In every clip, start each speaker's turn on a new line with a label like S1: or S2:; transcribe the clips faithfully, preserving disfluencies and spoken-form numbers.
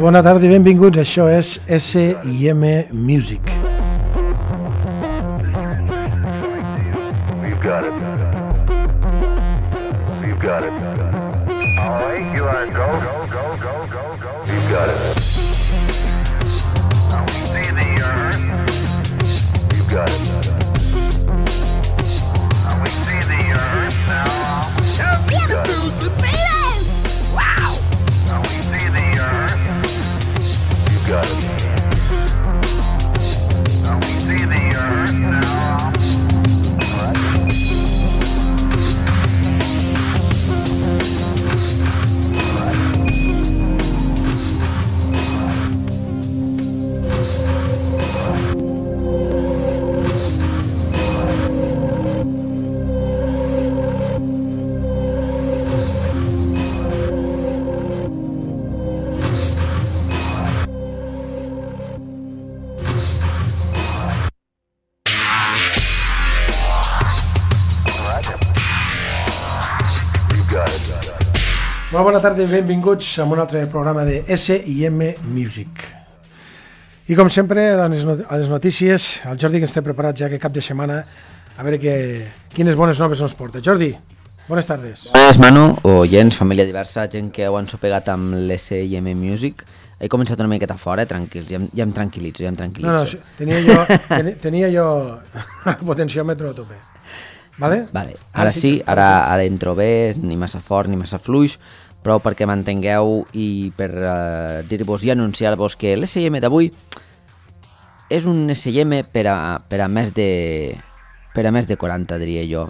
S1: bona tarda i benvinguts. Això és S I M Music. We've got it. We've got it. All right, you are go, go, go, go, go, go. We've got it. Now we see the earth. We've got it. Now we see the earth now. We've got it. Wow! Now we see the earth. We've got it. Now we see the earth now. All right. Molt bona tarda i benvinguts a un altre programa de S I M Music. I com sempre, a les notícies, el Jordi que ens té preparat ja que cap de setmana, a veure que, quines bones noves ens porta. Jordi, bones tardes.
S2: Bones, Manu, oients, família diversa, gent que ho han sopegat amb l'S I M Music. He començat una miqueta fora, tranquils, ja em, ja em tranquil·litzo, ja em tranquil·litzo.
S1: No, no, tenia jo, tenia, tenia jo el potenciòmetre a tope. Vale?
S2: Vale. Ara sí, ara, ara entro bé, ni massa fort ni massa fluix, però perquè m'entengueu i per uh, dir-vos i anunciar-vos que l'S I M d'avui és un S I M per a, per a més de per a més de quaranta, diria jo.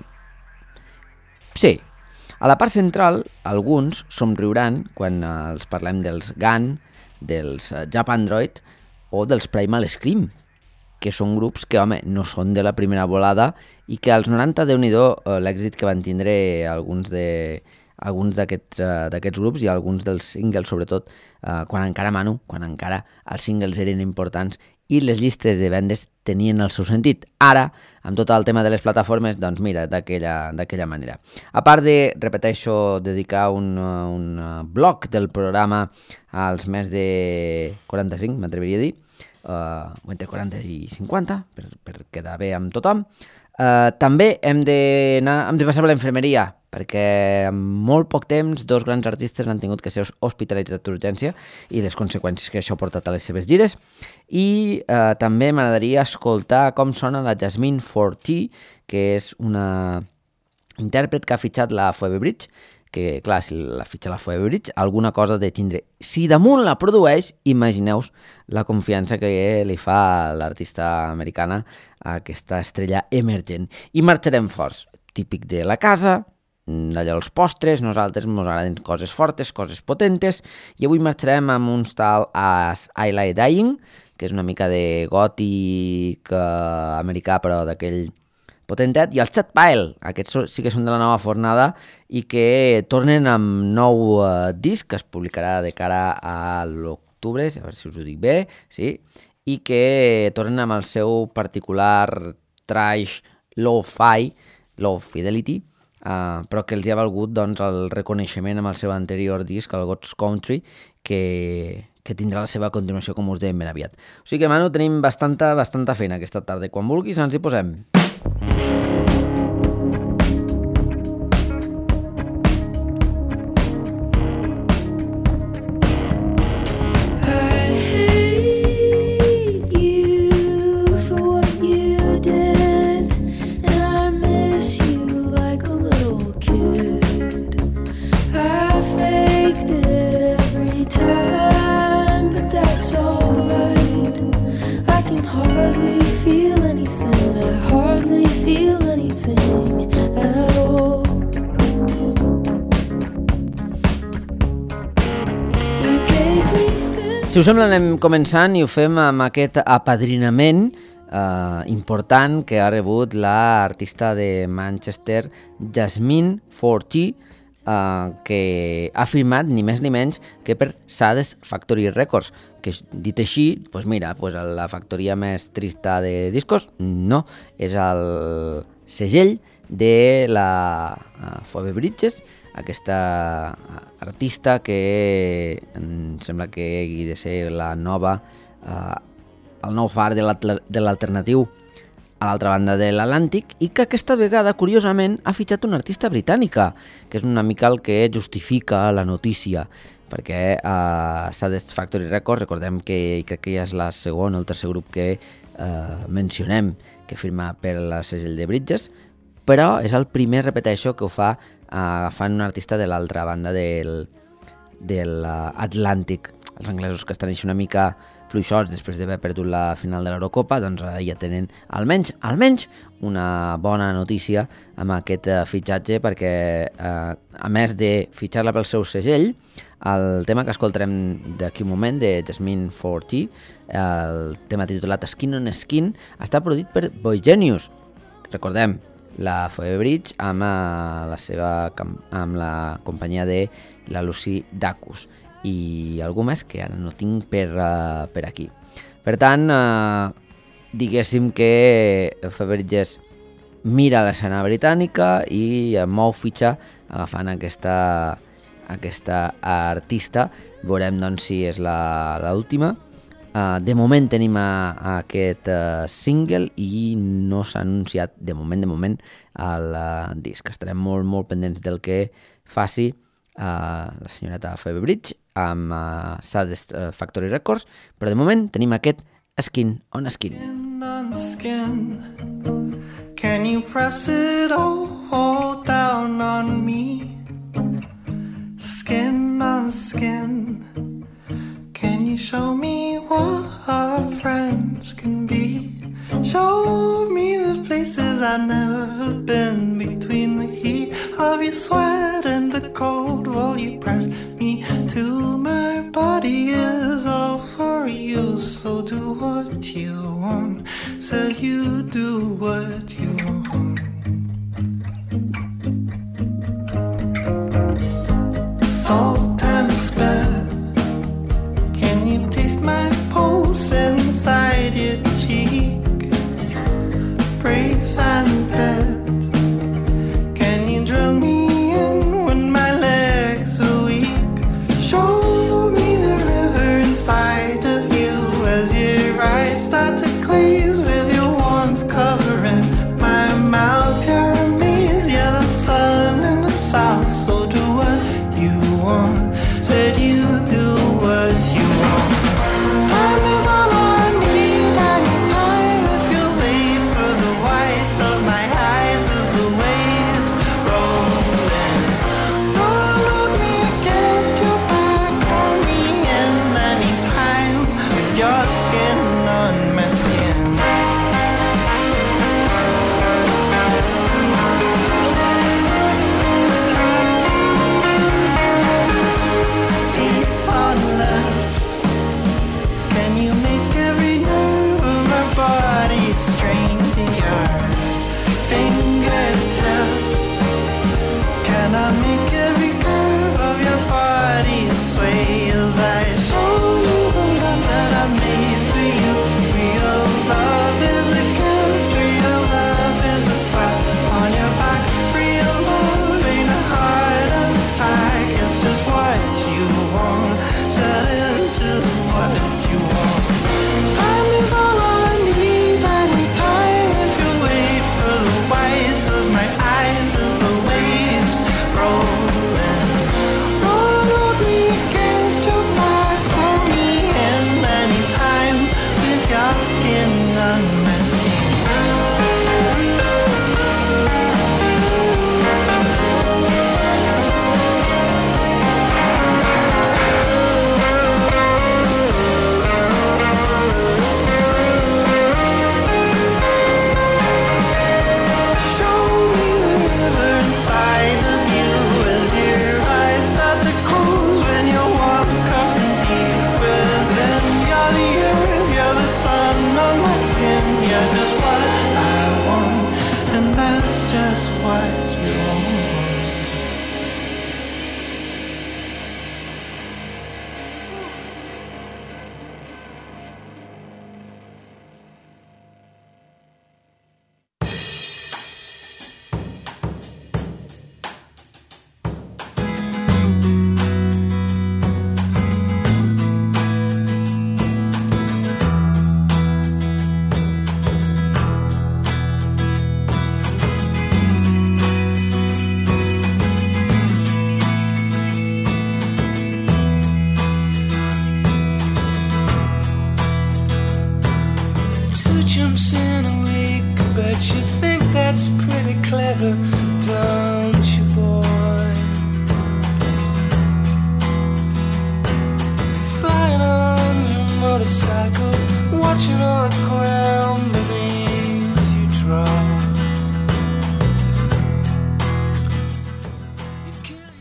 S2: Sí, a la part central alguns somriuran quan uh, els parlem dels G A N, dels uh, Japandroid o dels Primal Scream, que són grups que, home, no són de la primera volada i que als noranta, Déu-n'hi-do, l'èxit que van tindre alguns de alguns d'aquests uh, d'aquests grups i alguns dels singles, sobretot, uh, quan encara, Manu, quan encara els singles eren importants i les llistes de vendes tenien el seu sentit. Ara, amb tot el tema de les plataformes, doncs mira, d'aquella d'aquella manera. A part de, repeteixo, dedicar un, un bloc del programa als més de quaranta-cinc, m'atreviria a dir, Uh, o entre quaranta i cinquanta, per, per quedar bé amb tothom. Uh, també hem de, anar, hem de passar per l'infermeria, perquè en molt poc temps dos grans artistes han tingut que ser hospitalitzats d'urgència i les conseqüències que això ha portat a les seves gires. I uh, també m'agradaria escoltar com sona la Jasmine Forti, que és una intèrpret que ha fitxat la Phoebe Bridge, que, clar, si la fitxa la Phoebe Bridge, alguna cosa de tindre. Si damunt la produeix, imagineu la confiança que li fa l'artista americana a aquesta estrella emergent. I marxarem forts, típic de la casa, d'allò els postres, nosaltres ens agraden coses fortes, coses potentes, i avui marxarem amb un tal as I Lie Dying, que és una mica de gòtic eh, americà, però d'aquell potentet, i els Chatpile, aquests sí que són de la nova fornada i que tornen amb nou uh, disc que es publicarà de cara a l'octubre, a veure si us ho dic bé, sí, i que tornen amb el seu particular trash low-fi, low fidelity, uh, però que els hi ha valgut doncs, el reconeixement amb el seu anterior disc, el God's Country, que, que tindrà la seva continuació, com us dèiem ben aviat. O sigui que, Manu, tenim bastanta, bastanta feina aquesta tarda. Quan vulguis ens hi posem. Si us sembla, anem començant i ho fem amb aquest apadrinament eh, important que ha rebut l'artista de Manchester, Jasmine Forti, eh, que ha firmat ni més ni menys que per Sades Factory Records, que dit així, doncs mira, doncs la factoria més trista de discos, no, és el segell de la uh, Phoebe Bridges, aquesta artista que em sembla que hagi de ser la nova, eh, el nou far de l'alternatiu a l'altra banda de l'Atlàntic, i que aquesta vegada, curiosament, ha fitxat una artista britànica, que és una mica el que justifica la notícia, perquè a uh, Satisfactory Records, recordem que crec que ja és la segona o el tercer grup que uh, mencionem, que firma per la segell de Bridges, però és el primer, repeteixo, que ho fa uh, agafant un artista de l'altra banda del, de l'Atlàntic. Els anglesos, que estan així una mica fluixots després d'haver perdut la final de l'Eurocopa, doncs ara ja tenen almenys, almenys una bona notícia amb aquest uh, fitxatge, perquè uh, a més de fitxar-la pel seu segell, el tema que escoltarem d'aquí un moment, de Jasmine Forty, el tema titulat Skin on Skin, està produït per Boy Genius. Recordem, la Phoebe Bridge amb, uh, la seva, amb la companyia de la Lucy Dacus i algú més que ara no tinc per, uh, per aquí. Per tant, uh, diguéssim que Phoebe Bridges mira l'escena britànica i mou fitxa agafant aquesta, aquesta artista. Veurem doncs si és l'última. Uh, de moment tenim a, a aquest uh, single i no s'ha anunciat de moment, de moment el uh, disc. Estarem molt, molt pendents del que faci Uh, la senyoreta Phoebe Bridge amb uh, Satisfactory Records, però de moment tenim aquest Skin on Skin.
S3: Skin on skin, can you press it all down on me? Skin on skin, can you show me what our friends can be? Show me the places I've never been, between the heat of your sweat and the cold while you press me to my body is all for you. So do what you want, so you do what you want.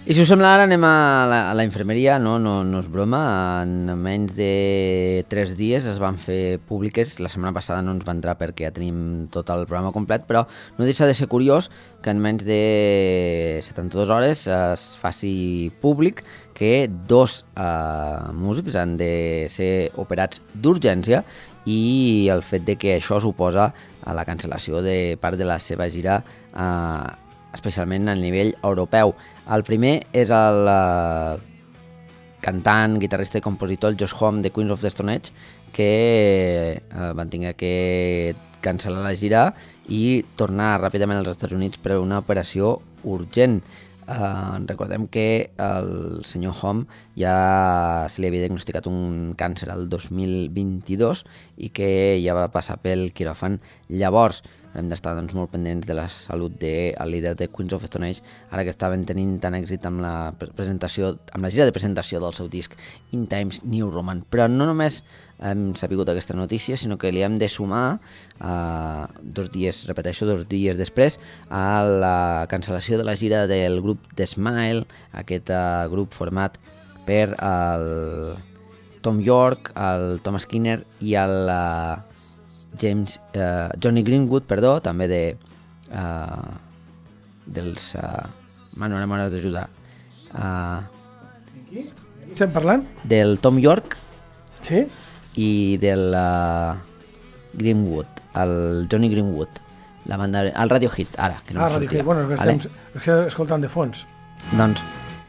S2: I si us sembla, ara anem a la, a la infermeria, no, no, no és broma, en menys de tres dies es van fer públiques, la setmana passada no ens va entrar perquè ja tenim tot el programa complet, però no deixa de ser curiós que en menys de setanta-dues hores es faci públic que dos eh, músics han de ser operats d'urgència i el fet de que això suposa a la cancel·lació de part de la seva gira, eh, especialment a nivell europeu. El primer és el uh, cantant, guitarrista i compositor, el Josh Homme de Queens of the Stone Age, que uh, van tenir que cancel·lar la gira i tornar ràpidament als Estats Units per una operació urgent. Uh, recordem que el senyor Homme ja se li havia diagnosticat un càncer el dos mil vint-i-dos i que ja va passar pel quiròfan llavors. Hem d'estar doncs, molt pendents de la salut del líder de Queens of Stone Age, ara que estaven tenint tant èxit amb la presentació, amb la gira de presentació del seu disc In Times New Roman. Però no només hem sabut aquesta notícia, sinó que li hem de sumar eh, dos dies, repeteixo, dos dies després a la cancel·lació de la gira del grup The Smile, aquest eh, grup format per el Tom York, el Tom Skinner i el uh, James, uh, Johnny Greenwood, perdó, també de uh, dels uh, Manu, ara m'hauràs d'ajudar uh,
S1: Qui estem parlant?
S2: Del Tom York
S1: sí?
S2: I del uh, Greenwood, el Johnny Greenwood, la banda, el Radio Hit, ara que no
S1: ah, Radio Hit, bueno, que estem vale? escoltant de fons
S2: doncs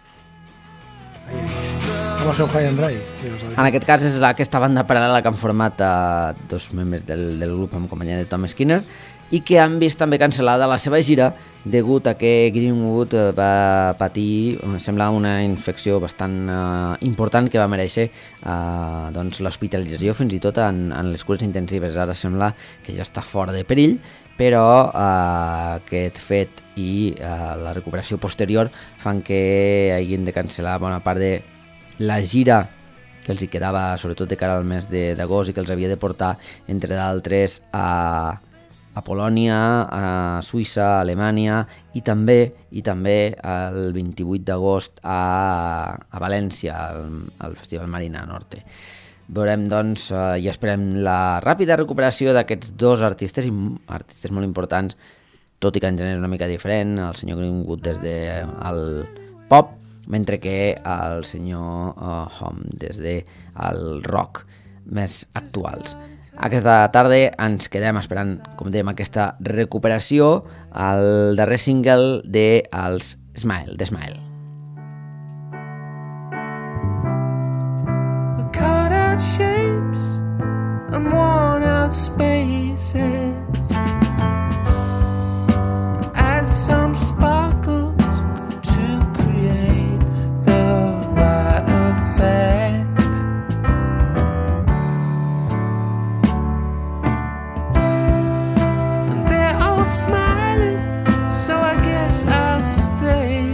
S1: com el seu High and Dry. Sí,
S2: en aquest cas és aquesta banda paral·lela que han format uh, dos membres del, del grup amb companyia de Tom Skinner i que han vist també cancel·lada la seva gira degut a que Greenwood va patir, sembla, una infecció bastant uh, important que va mereixer uh, doncs, l'hospitalització fins i tot en, en les cures intensives. Ara sembla que ja està fora de perill, però uh, aquest fet i uh, la recuperació posterior fan que hagin de cancel·lar bona part de la gira que els hi quedava sobretot de cara al mes d'agost i que els havia de portar, entre d'altres, a, a Polònia, a Suïssa, a Alemanya i també i també el vint-i-vuit d'agost a, a València, al, al Festival Marina Norte. Veurem, doncs, eh, i esperem la ràpida recuperació d'aquests dos artistes, i artistes molt importants, tot i que en gènere és una mica diferent, el senyor Greenwood des del pop, mentre que el senyor uh, Homme des del rock més actuals. Aquesta tarda ens quedem esperant, com dèiem, aquesta recuperació, al darrer single de els Smile, The Smile.
S3: Cut out shapes and worn out spaces, add some sparkles to create the right effect. And they're all smiling, so I guess I'll stay,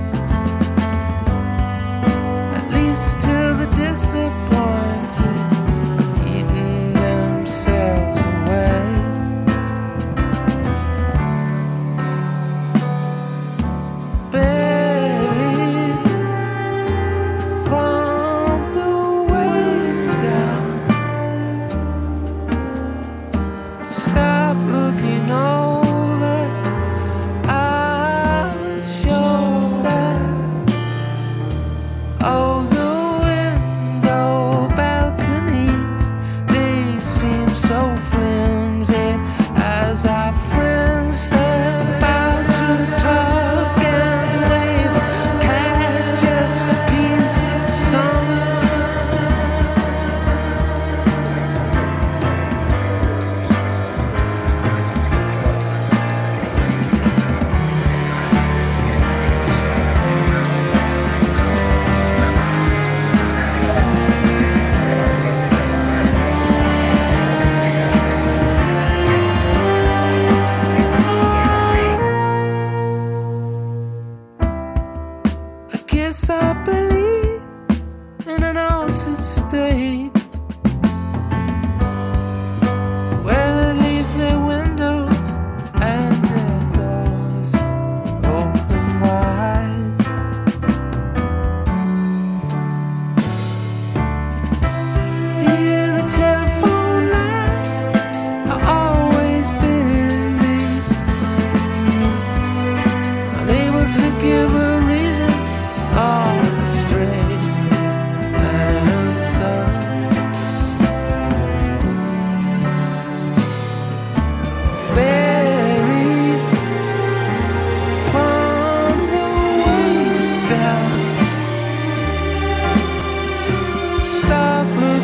S3: at least till the disappointed have eaten themselves away. Buried from the waist down, stop looking over our shoulder. Oh, the window balconies, they seem so flimsy as our friends step out to talk and wave, catch a piece of sun. I guess I believe in an altered state where they leave their windows and their doors open wide.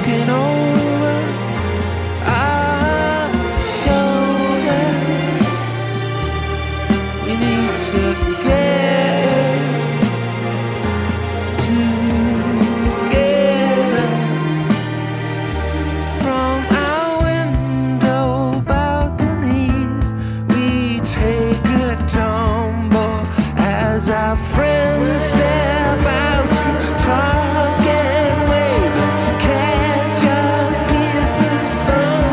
S3: looking over our shoulders. We need to get together. From our window balconies, we take a tumble as our friends step out to talk and wave and catch a piece of sun.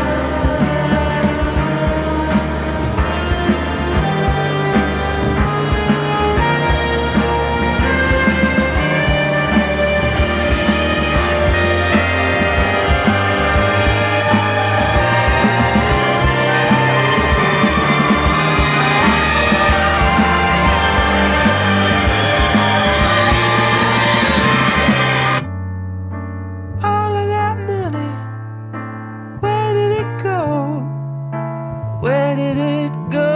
S3: All of that money, where did it go? Where did it go?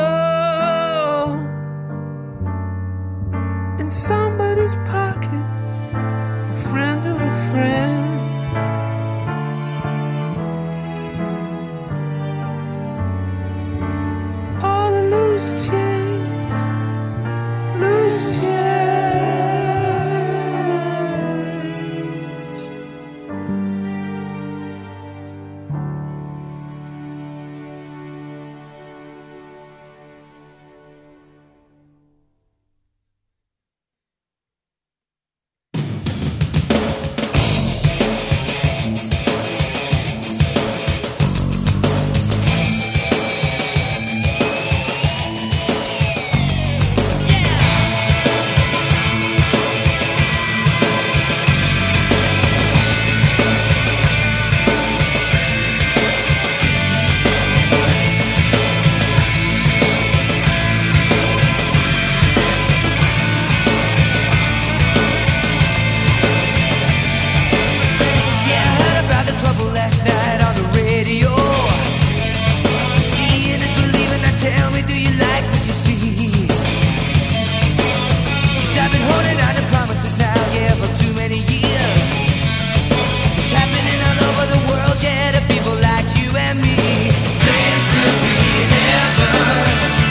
S3: In somebody's pocket, a friend of a friend. All the loose change, loose change. Yeah, I heard about the trouble last night on the radio. Seeing is believing. Now tell me, do you like what you see? 'Cause I've been holding on to promises now, yeah, for too many years. It's happening all over the world, yeah, to people like you and me. Things could be heaven.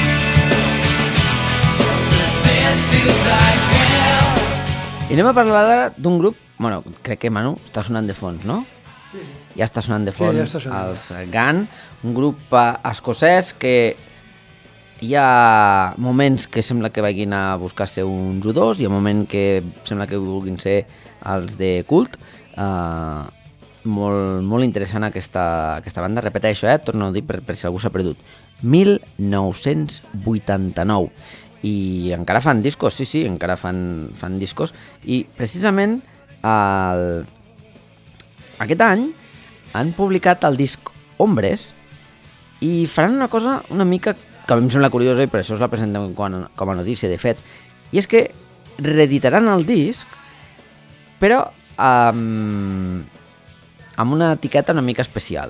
S3: This feels like hell.
S2: I anem a parlar ara d'un grup, bueno, crec que Manu està sonant de fons, no? Sí, sí. Ja està sonant de
S1: Sí,
S2: fons
S1: ja està sonant.
S2: els Gun, un grup eh, escocès que hi ha moments que sembla que vagin a buscar ser uns judors, hi ha moments que sembla que vulguin ser els de cult. Uh, molt, molt interessant aquesta, aquesta banda, repeteixo, eh? Torno a dir per, per si algú s'ha perdut. mil nou-cents vuitanta-nou. I encara fan discos, sí, sí, encara fan, fan discos. I precisament el... aquest any han publicat el disc Hombres i faran una cosa una mica que a mi em sembla curiosa i per això us la presentem com, com a notícia, de fet. I és que reeditaran el disc, però amb, amb una etiqueta una mica especial.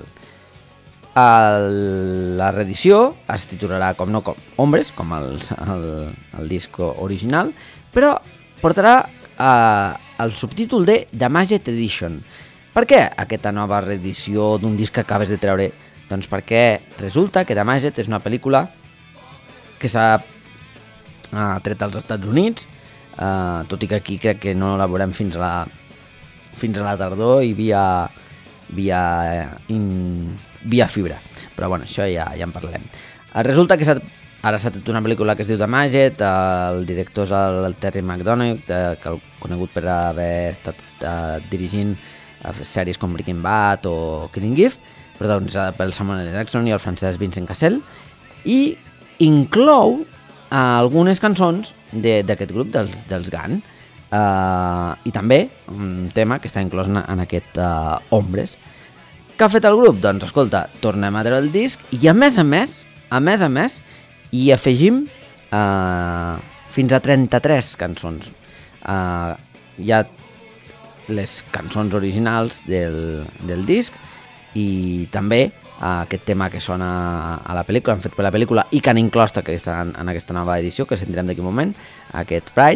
S2: El, la reedició es titularà com no com Hombres, com el, el, el disc original, però portarà eh, el subtítol de Damaged Edition. Per què aquesta nova reedició d'un disc que acabes de treure? Doncs perquè resulta que Damaged és una pel·lícula que s'ha eh, tret als Estats Units, eh, tot i que aquí crec que no la veurem fins a la, fins a la tardor i via, via, in, via fibra. Però bueno, això ja, ja en parlem. Eh, resulta que s'ha, ara s'ha tret una pel·lícula que es diu Damaged, eh, el director és el, el Terry McDonagh, eh, que el conegut per haver estat eh, dirigint sèries com Breaking Bad o Killing Eve, protagonitzada pel Samuel L. Jackson i el francès Vincent Cassel, i inclou uh, algunes cançons d'aquest grup, dels, dels Gun, uh, i també un tema que està inclòs en, en aquest uh, Hombres. Què ha fet el grup? Doncs escolta, tornem a treure el disc i a més a més, a més a més, hi afegim uh, fins a trenta-tres cançons. Uh, hi ha les cançons originals del, del disc i també uh, aquest tema que sona a la pel·lícula, han fet per la pel·lícula i que han inclòs aquesta, en, en aquesta nova edició que sentirem d'aquí un moment, aquest Pride,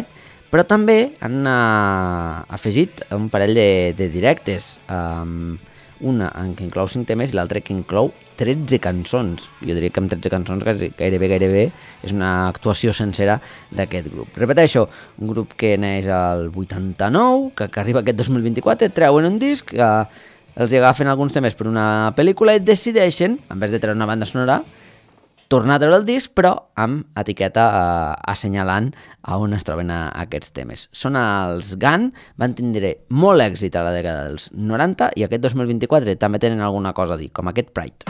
S2: Però també han uh, afegit un parell de, de directes, um, una en què inclou cinc temes i l'altra que inclou tretze cançons. Jo diria que amb tretze cançons gairebé, gairebé és una actuació sencera d'aquest grup. Repeteixo, un grup que neix al vuitanta-nou, que, que arriba aquest dos mil vint-i-quatre, treuen un disc, que els agafen alguns temes per una pel·lícula i decideixen, en vez de treure una banda sonora, tornar a treure el disc, però amb etiqueta eh, assenyalant a on es troben a, a aquests temes. Són els Gun, van tindre molt èxit a la dècada dels noranta i aquest dos mil vint-i-quatre també tenen alguna cosa a dir, com aquest Pride.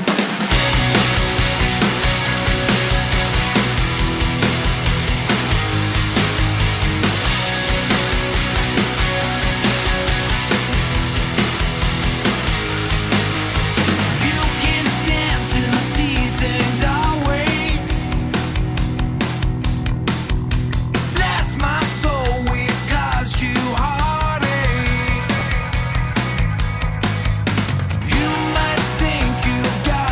S3: You might think you've got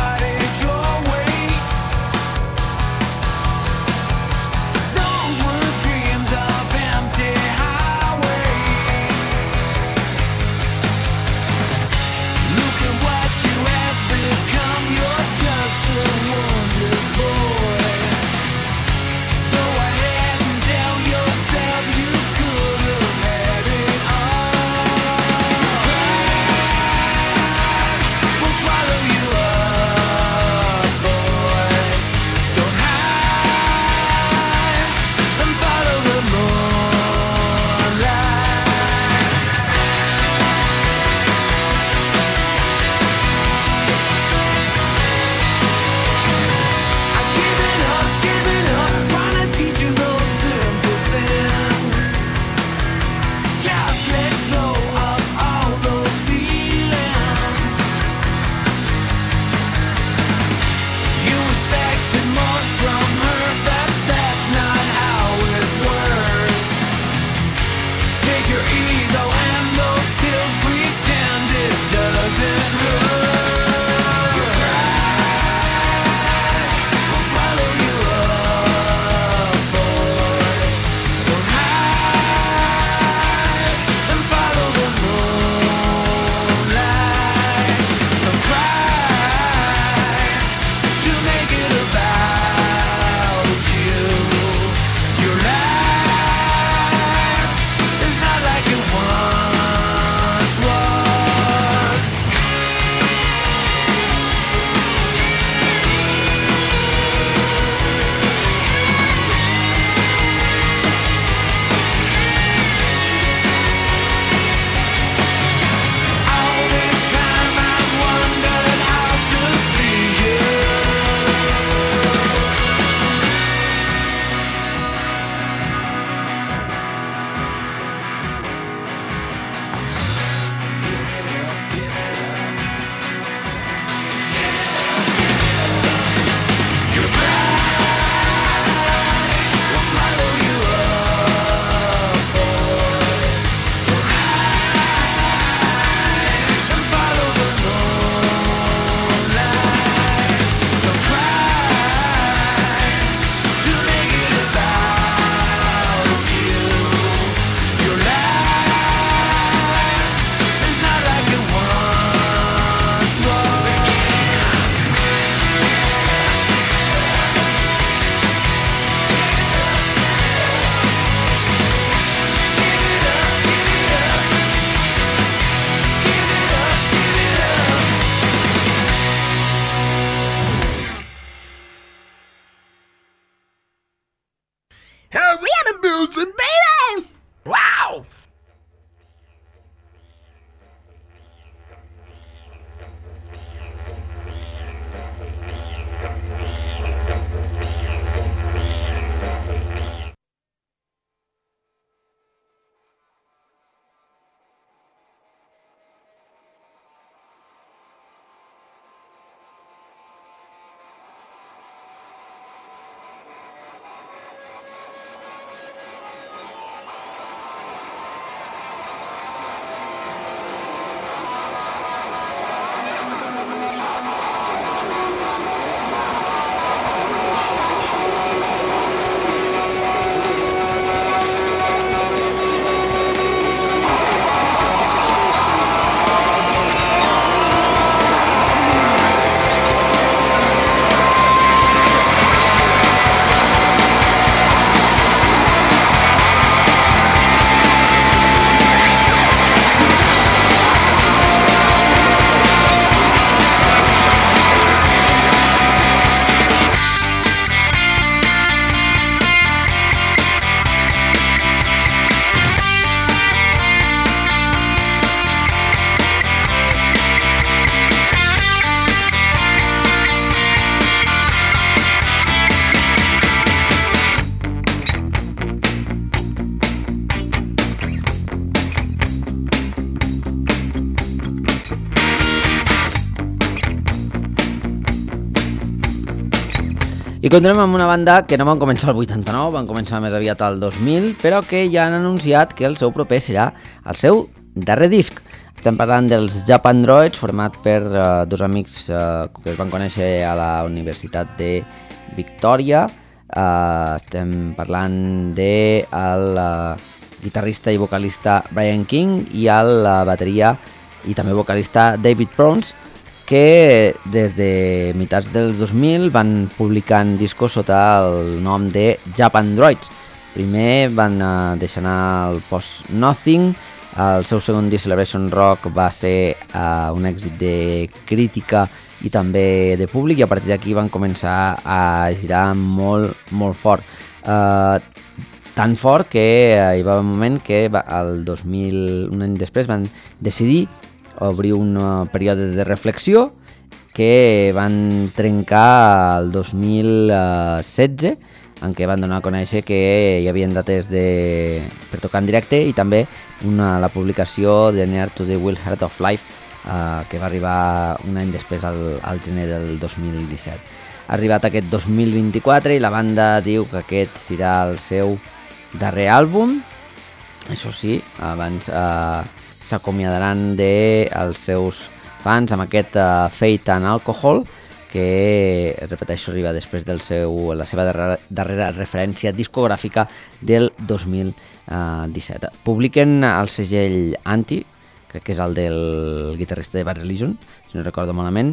S2: I continuem amb una banda que no van començar el vuitanta-nou, van començar més aviat al dos mil, però que ja han anunciat que el seu proper serà el seu darrer disc. Estem parlant dels Japandroids, format per uh, dos amics uh, que es van conèixer a la Universitat de Victòria. Uh, estem parlant de el uh, guitarrista i vocalista Brian King i el uh, bateria i també vocalista David Browns, que des de mitats dels dos mil van publicant discos sota el nom de Japandroids. Primer van uh, deixar anar el Post Nothing, el seu segon disc Celebration Rock va ser uh, un èxit de crítica i també de públic, i a partir d'aquí van començar a girar molt, molt fort. Uh, tan fort que uh, hi va haver un moment que va, el dos mil, un any després, van decidir obrir un uh, període de reflexió que van trencar el dos mil setze, en què van donar a conèixer que hi havia dates de... per tocar en directe, i també una, la publicació de Near to the Wild Heart of Life, uh, que va arribar un any després, al, al gener del dos mil disset. Ha arribat aquest dos mil vint-i-quatre i la banda diu que aquest serà el seu darrer àlbum. Això sí, abans uh, s'acomiadaran dels seus fans amb aquest uh, Fate and Alcohol, que, repeteixo, arriba després del seu, la seva darrera, darrera referència discogràfica del dos mil disset. Publiquen el segell Anti, crec que és el del guitarrista de Bad Religion, si no recordo malament,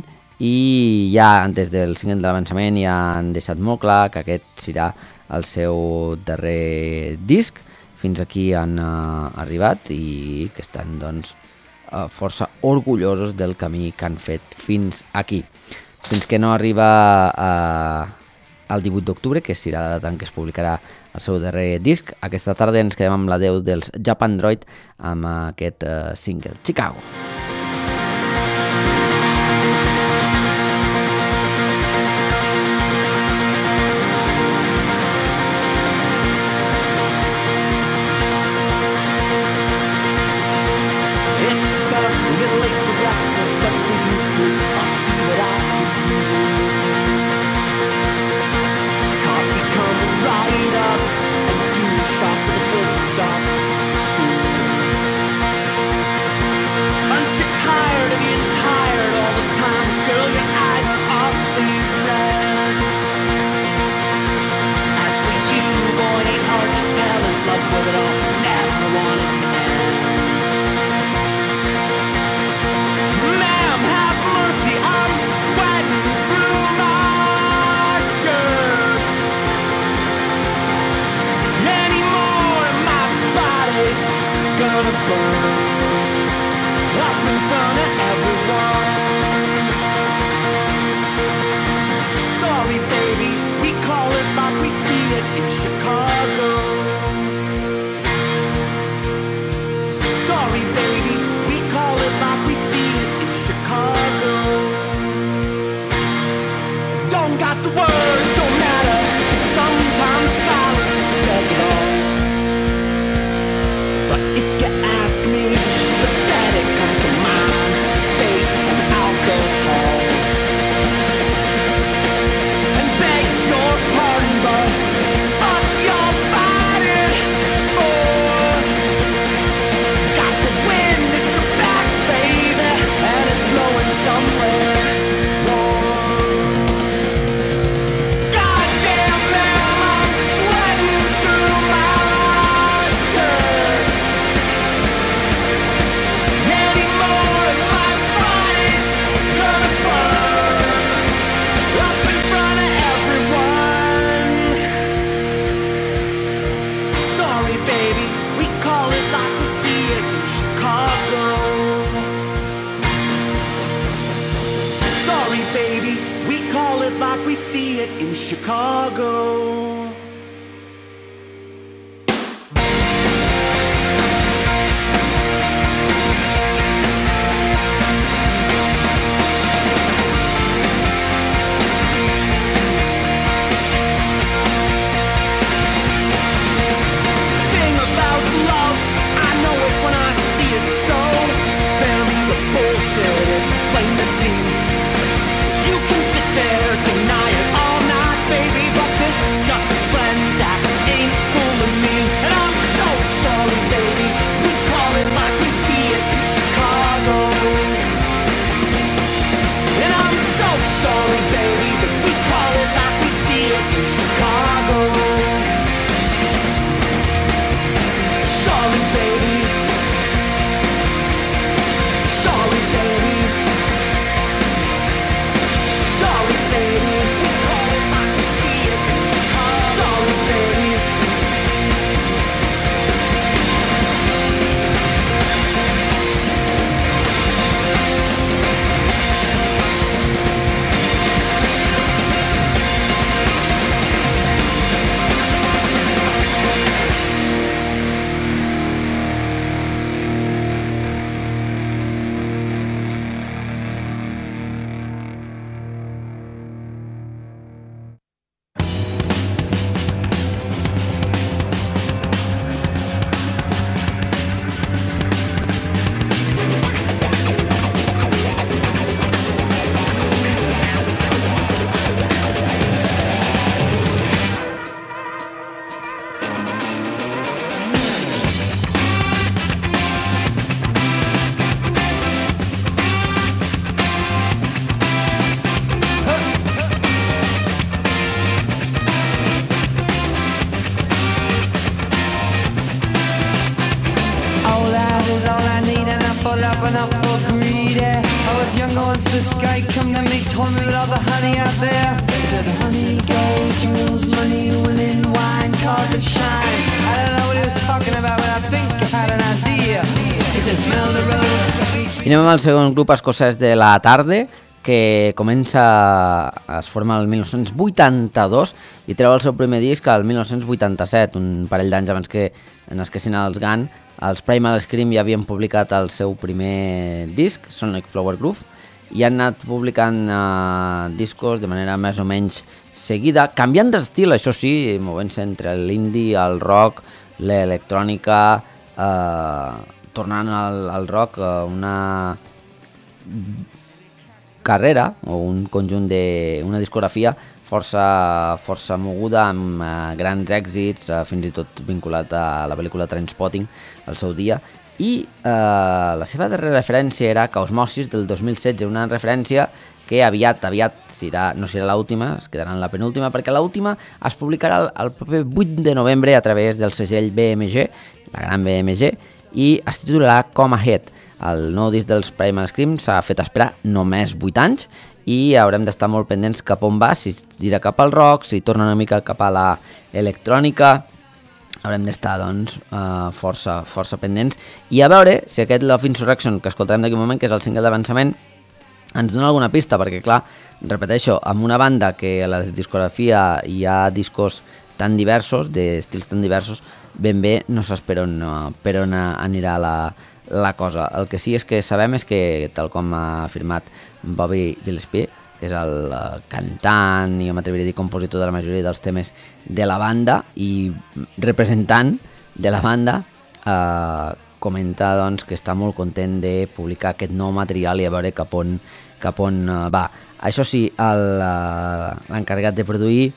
S2: i ja des del single de l'avançament ja han deixat molt clar que aquest serà el seu darrer disc. Fins aquí han uh, arribat i que estan, doncs, uh, força orgullosos del camí que han fet fins aquí. Fins que no arriba uh, el divuit d'octubre, que serà la data en què es publicarà el seu darrer disc. Aquesta tarda ens quedem amb l'adeu dels Japandroid amb aquest uh, single, Chicago.
S4: Shots of the good stuff, too. Aren't you tired of being tired all the time? Girl, your eyes are awfully red. As for you, boy, it ain't hard to tell. In love with it all, never wanted to end. Ma'am, have mercy, I'm sweating through my shirt. Any more and my body's gonna burn up in front of everyone. Sorry, baby, we call it like we see it in Chicago. Sorry, baby, we call it like we see it in Chicago. Don't got the words, don't matter. Sometimes silence says it all. But if you ask me, pathetic comes to mind. Fate and alcohol. And beg your pardon, but fuck you're fighting for. Got the wind at your back, baby, and it's blowing somewhere warm. Goddamn, man, I'm sweating through my shirt. Any more and my body's gonna burn up in front of everyone. Sorry, baby, we call it like we see it in Chicago. Sorry, baby, we call it like we see it in Chicago. Sing about love, I know it when I see it so. Spare me the bullshit, it's plain to see. You can sit there, deny it all night, baby.
S3: bottle up and up for greedy. I was younger once the sky come to me, told me about all the honey out there. He said honey, gold, jewels, money, women, wine, cars that shine. I don't know what he was talking about, but I think I had an idea. He said smell the rose.
S2: I anem amb el segon grup escocès de la tarda, que comença, es forma el mil nou-cents vuitanta-dos i treu el seu primer disc el mil nou-cents vuitanta-set, un parell d'anys abans que en els que sina els Gun. Els Primal Scream ja havien publicat el seu primer disc, Sonic Flower Groove, i han anat publicant eh, discos de manera més o menys seguida, canviant d'estil, això sí, movent-se entre l'indie, el rock, l'electrònica, eh, tornant al, al rock, eh, una carrera o un conjunt de una discografia força, força moguda amb eh, grans èxits, eh, fins i tot vinculat a la pel·lícula Trainspotting al seu dia, i eh, la seva darrera referència era Cosmosis del dos mil setze, una referència que aviat, aviat serà, no serà l'última, es quedarà en la penúltima, perquè l'última es publicarà el, el proper vuit de novembre a través del segell B M G, la gran B M G, i es titularà Come Ahead. El nou disc dels Primal Scream s'ha fet esperar només vuit anys i haurem d'estar molt pendents cap on va, si gira cap al rock, si torna una mica cap a la electrònica. Haurem d'estar, doncs, uh, força, força pendents i a veure si aquest Love Insurrection, que escoltarem d'aquí un moment, que és el single d'avançament, ens dona alguna pista, perquè, clar, repeteixo, amb una banda que a la discografia hi ha discos tan diversos, d'estils tan diversos, ben bé no saps per on, per on anirà la, la cosa. El que sí és que sabem és que, tal com ha afirmat Bobby Gillespie, que és el uh, cantant i jo m'atreviria a dir compositor de la majoria dels temes de la banda i representant de la banda, uh, comenta, doncs, que està molt content de publicar aquest nou material i a veure cap on, cap on uh, va. Això sí, l'encarregat de produir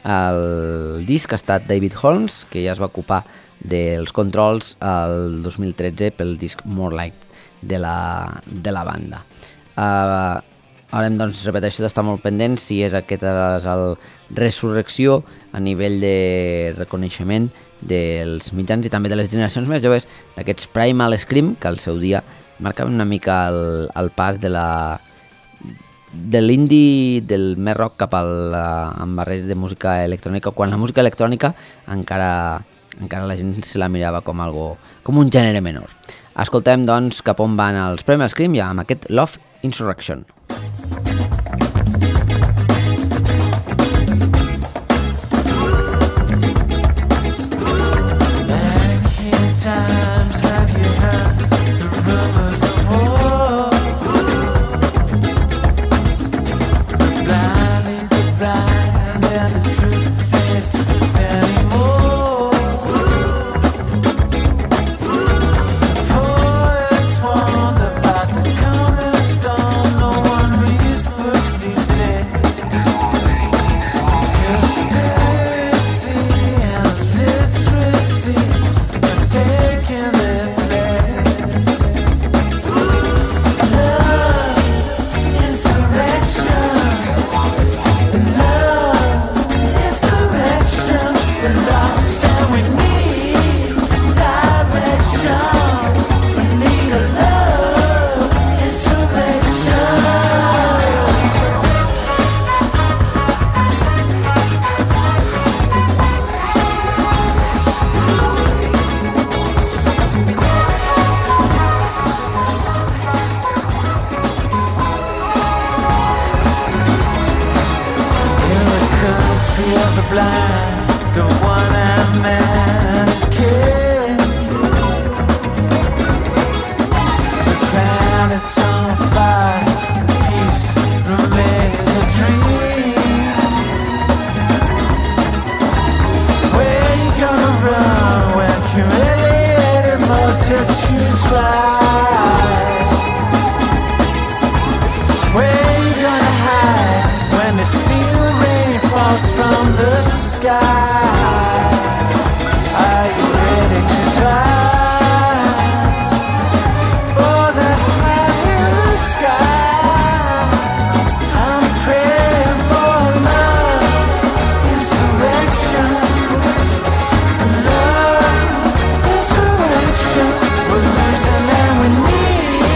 S2: el disc ha estat David Holmes, que ja es va ocupar dels controls el dos mil tretze pel disc More Light de la, de la banda. Uh, haurem, doncs, repeteixo, d'estar molt pendents si és aquest és el resurrecció a nivell de reconeixement dels mitjans i també de les generacions més joves d'aquests Primal Scream, que al seu dia marcaven una mica el, el pas de la de l'indie, del més rock cap al amb barreig de música electrònica, quan la música electrònica encara, encara la gent se la mirava com algo, com un gènere menor. Escoltem, doncs, cap on van els Primal Scream ja amb aquest Love Insurrection.
S3: We're losing and we need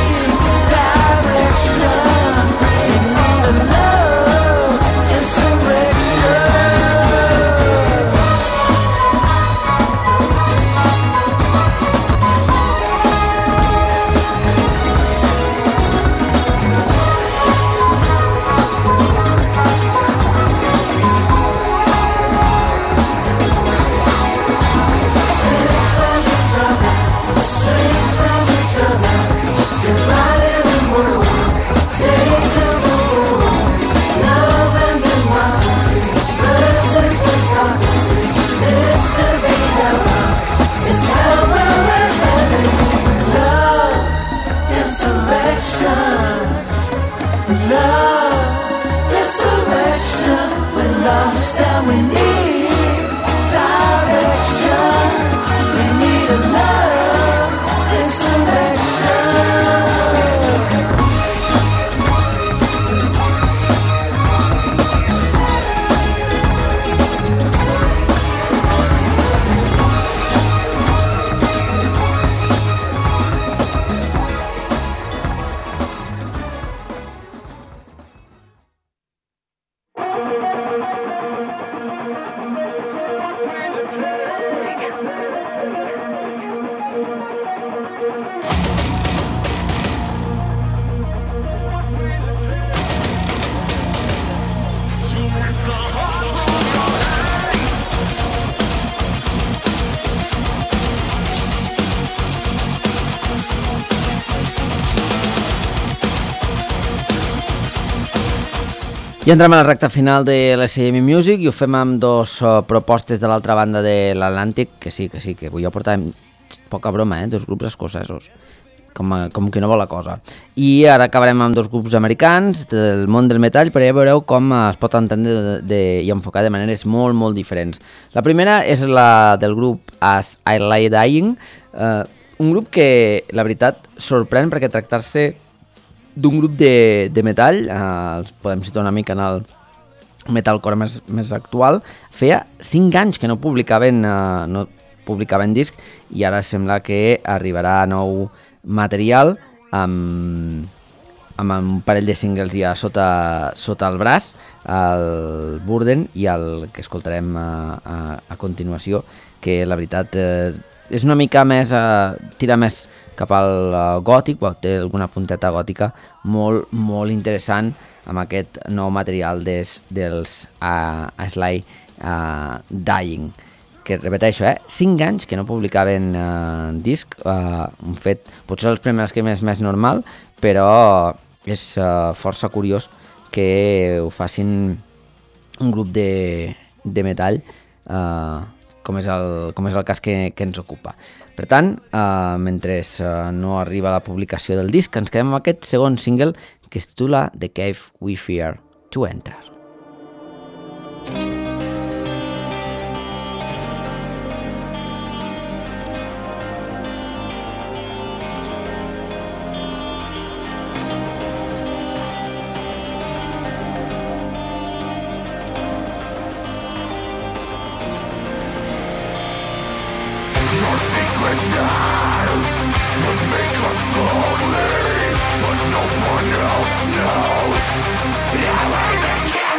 S2: I entrem a la recta final de l'S I M Music i ho fem amb dos uh, propostes de l'altra banda de l'Atlàntic, que sí, que sí, que avui ja portàvem poca broma, eh? Dos grups escocesos, com, com que no vol la cosa. I ara acabarem amb dos grups americans del món del metall, però ja veureu com es pot entendre de, de, i enfocar de maneres molt, molt diferents. La primera és la del grup As I Lay Dying, uh, un grup que, la veritat, sorprèn perquè tractar-se d'un grup de, de metall, eh, podem situar una mica en el metalcore més, més actual, feia cinc anys que no publicaven, eh, no publicaven disc i ara sembla que arribarà nou material amb, amb un parell de singles ja sota, sota el braç, el Burden i el que escoltarem a, a, a continuació, que la veritat eh, és una mica més, eh, tira més cap al uh, gòtic, bueno, té alguna punteta gòtica molt, molt interessant amb aquest nou material des, dels uh, Sly uh, Dying, que repeteixo, eh, cinc anys que no publicaven uh, disc, uh, un fet potser els primers que més més normal, però és uh, força curiós que ho facin un grup de, de metall uh, com és el, com és el cas que, que ens ocupa. Per tant, eh, mentre eh, no arriba la publicació del disc, ens quedem amb aquest segon single que es titula The Cave We Fear to Enter.
S5: But no one else knows. Yeah, I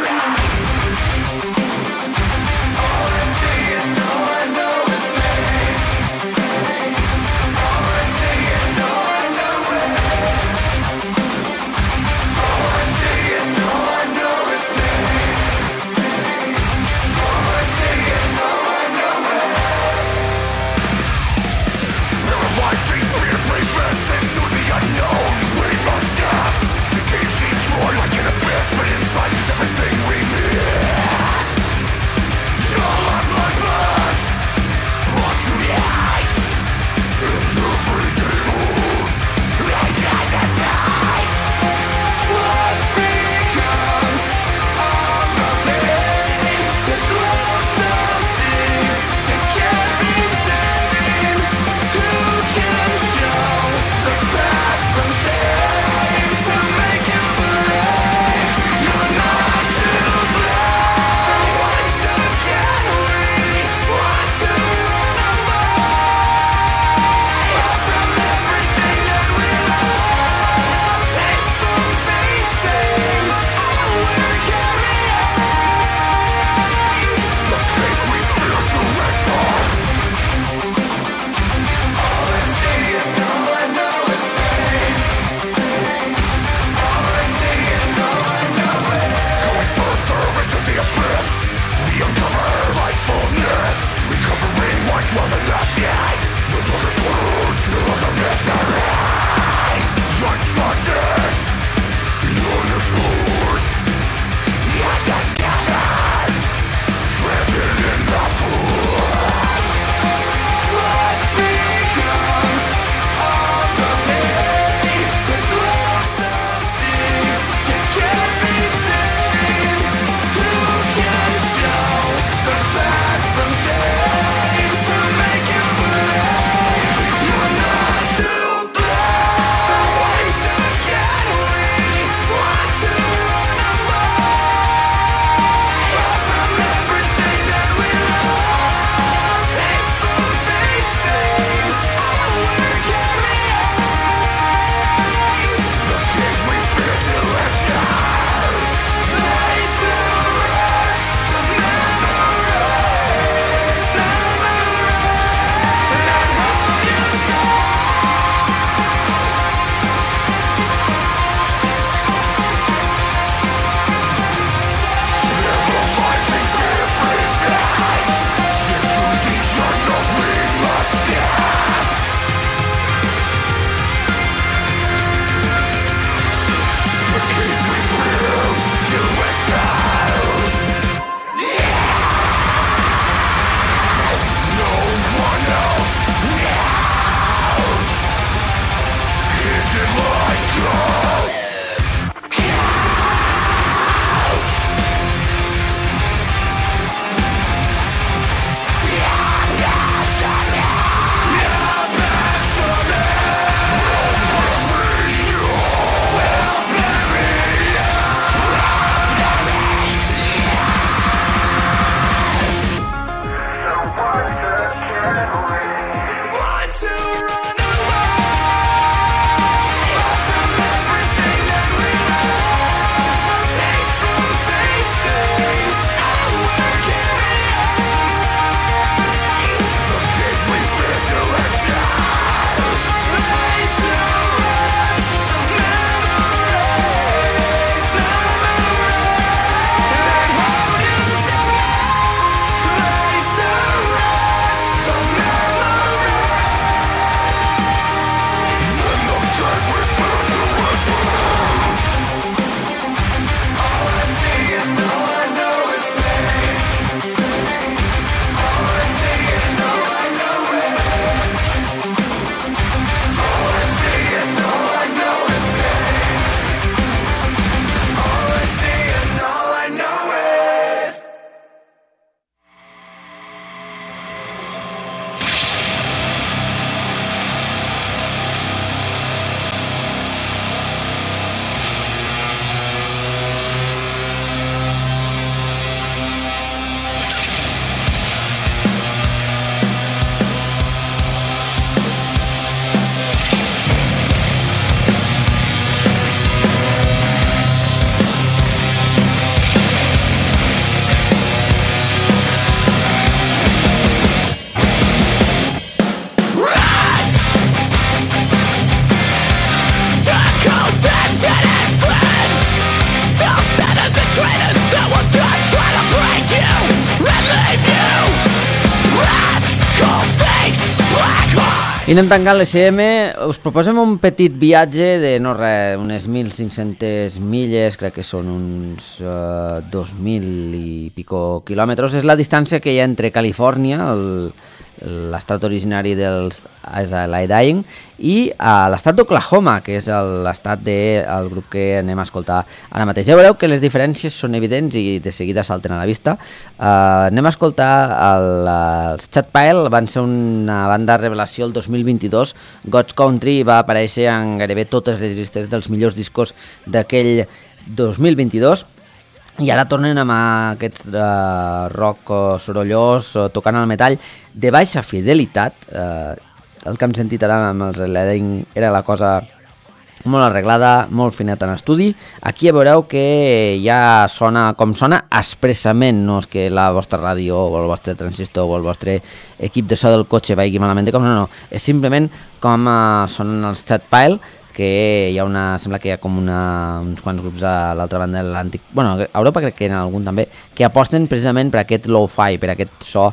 S2: I anem tancant l'E C M. Us proposem un petit viatge de, no res, unes mil cinc-centes milles, crec que són uns uh, dos mil i pico quilòmetres. És la distància que hi ha entre Califòrnia, el, l'estat originari dels Iodine, i uh, l'estat d'Oklahoma, que és l'estat del grup que anem a escoltar ara mateix. Ja veureu que les diferències són evidents i de seguida salten a la vista. Uh, anem a escoltar el, els Chad Pile, van ser una banda revelació el dos mil vint-i-dos. God's Country va aparèixer en gairebé totes les llistes dels millors discos d'aquell dos mil vint-i-dos. I ara tornen amb aquests uh, rock uh, sorollós, uh, tocant el metall de baixa fidelitat. Uh, el que hem sentit ara amb els Iodine era la cosa molt arreglada, molt fineta en estudi. Aquí ja veureu que ja sona com sona expressament, no és que la vostra ràdio o el vostre transistor o el vostre equip de so del cotxe vagi malament de com, no, no, és simplement com uh, sonen els Chad Pile, que hi ha una, sembla que hi ha com una, uns quants grups a l'altra banda de l'Àntic, bueno, a Europa crec que hi ha algun també, que aposten precisament per aquest lo-fi, per aquest so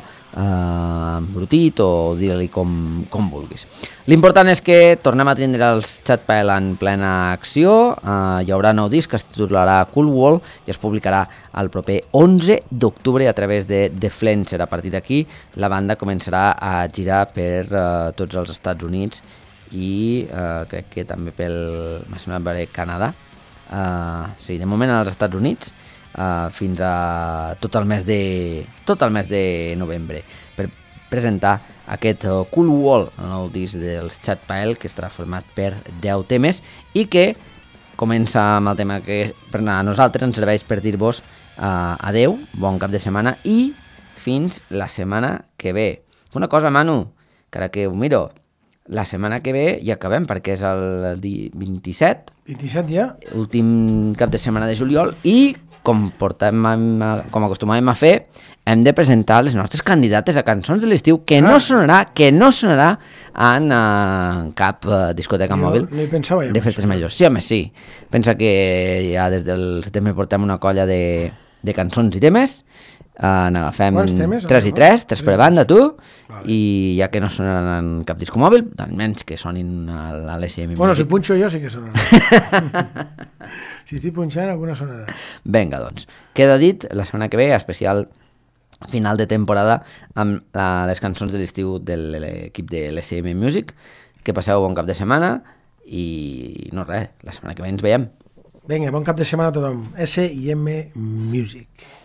S2: eh, embrutit o dir-li com, com vulguis. L'important és que tornem a tindre els Chad Pile en plena acció, eh, hi haurà nou disc que es titularà Cool Wall i es publicarà el proper onze d'octubre a través de The Flenser. A partir d'aquí la banda començarà a girar per eh, tots els Estats Units i uh, crec que també pel, m'ha semblat veure, Canadà. Uh, sí, de moment als Estats Units uh, fins a tot el mes de tot el mes de novembre per presentar aquest uh, Cool Wall, el nou disc dels Chad Pile, que estarà format per deu temes i que comença amb el tema que per a nosaltres ens serveix per dir-vos uh, adeu, bon cap de setmana i fins la setmana que ve. Una cosa, Manu, que ara que ho miro, la setmana que ve ja acabem, perquè és el vint-i-set.
S1: vint-i-set ja?
S2: Últim cap de setmana de juliol, i com, portem, com acostumàvem a fer, hem de presentar les nostres candidates a cançons de l'estiu, que ah. no sonarà que no sonarà en uh, cap uh, discoteca
S1: jo
S2: mòbil
S1: no hi pensava ja
S2: de festes majors. Sí, home, sí. Pensa que ja des del setembre portem una colla de, de cançons i temes. Uh, n'agafem tres i tres, tres per banda, tu, vale. I ja que no sonaran en cap disco mòbil, doncs menys que sonin a l'E C M.
S1: Bueno, si punxo jo sí que sonarà. Si estic punxant, alguna sonarà.
S2: Vinga, doncs. Queda dit, la setmana que ve, especial final de temporada amb uh, les cançons de l'estiu de l'equip de l'E C M Music. Que passeu bon cap de setmana i no res, la setmana que ve ens veiem.
S1: Vinga, bon cap de setmana a tothom. S I M Music.